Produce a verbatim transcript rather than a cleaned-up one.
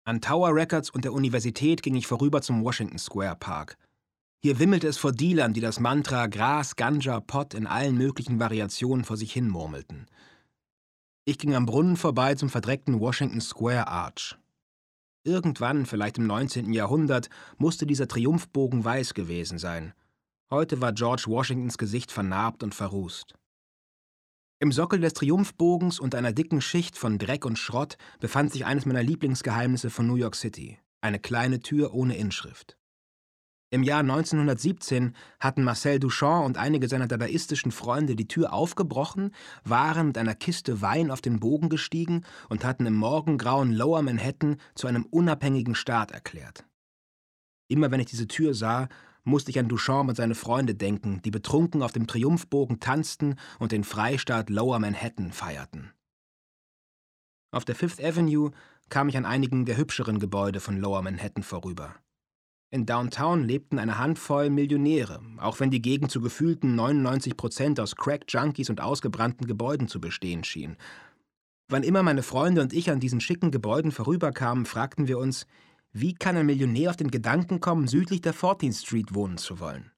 An Tower Records und der Universität ging ich vorüber zum Washington Square Park. Hier wimmelte es vor Dealern, die das Mantra Gras, Ganja, Pot in allen möglichen Variationen vor sich hin murmelten. Ich ging am Brunnen vorbei zum verdreckten Washington Square Arch. Irgendwann, vielleicht im neunzehnten Jahrhundert, musste dieser Triumphbogen weiß gewesen sein. Heute war George Washingtons Gesicht vernarbt und verrußt. Im Sockel des Triumphbogens unter einer dicken Schicht von Dreck und Schrott befand sich eines meiner Lieblingsgeheimnisse von New York City: eine kleine Tür ohne Inschrift. Im Jahr neunzehnhundertsiebzehn hatten Marcel Duchamp und einige seiner dadaistischen Freunde die Tür aufgebrochen, waren mit einer Kiste Wein auf den Bogen gestiegen und hatten im morgengrauen Lower Manhattan zu einem unabhängigen Staat erklärt. Immer wenn ich diese Tür sah, musste ich an Duchamp und seine Freunde denken, die betrunken auf dem Triumphbogen tanzten und den Freistaat Lower Manhattan feierten. Auf der Fifth Avenue kam ich an einigen der hübscheren Gebäude von Lower Manhattan vorüber. In Downtown lebten eine Handvoll Millionäre, auch wenn die Gegend zu gefühlten neunundneunzig Prozent aus Crack-Junkies und ausgebrannten Gebäuden zu bestehen schien. Wann immer meine Freunde und ich an diesen schicken Gebäuden vorüberkamen, fragten wir uns, wie kann ein Millionär auf den Gedanken kommen, südlich der fourteenth Street wohnen zu wollen?